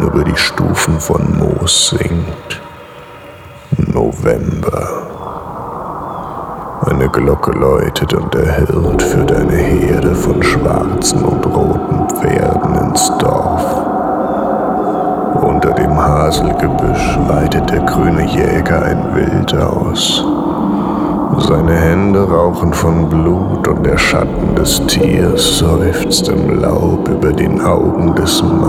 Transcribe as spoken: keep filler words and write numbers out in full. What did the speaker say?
über die Stufen von Moos singt. November. Eine Glocke läutet und erhellt für deine Herde von schwarzen und roten Pferden ins Dorf. Unter dem Haselgebüsch reitet der grüne Jäger ein Wild aus. Seine Hände rauchen von Blut und der Schatten des Tiers seufzt im Laub über den Augen des